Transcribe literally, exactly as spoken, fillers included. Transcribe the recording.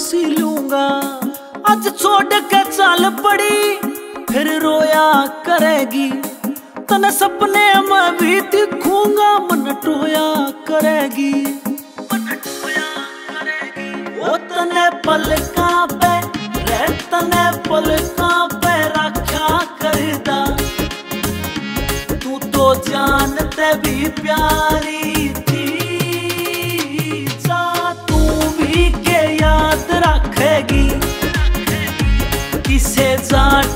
सी लूंगा। आज छोड़ के चल पड़ी फिर रोया करेगी, तने सपने में भी दिखूंगा मन टोया करेगी, मन टोया करेगी। वो तने पलका पे रे तने पलका पे रखा करदा, तू तो जानते भी प्यारी थी, जा तू भी के याद रखेगी, किसे जा